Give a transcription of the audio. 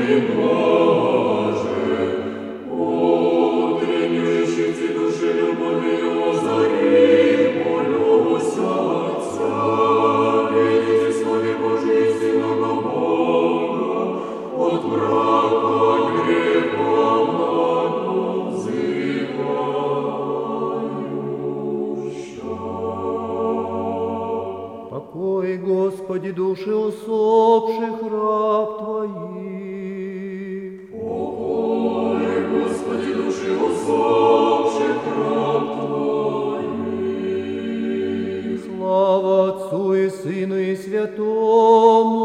Покой, Господи, души усопших раб Твоих. Покой, Господи, души усопших раб Твоих. Слава Отцу и Сыну и Святому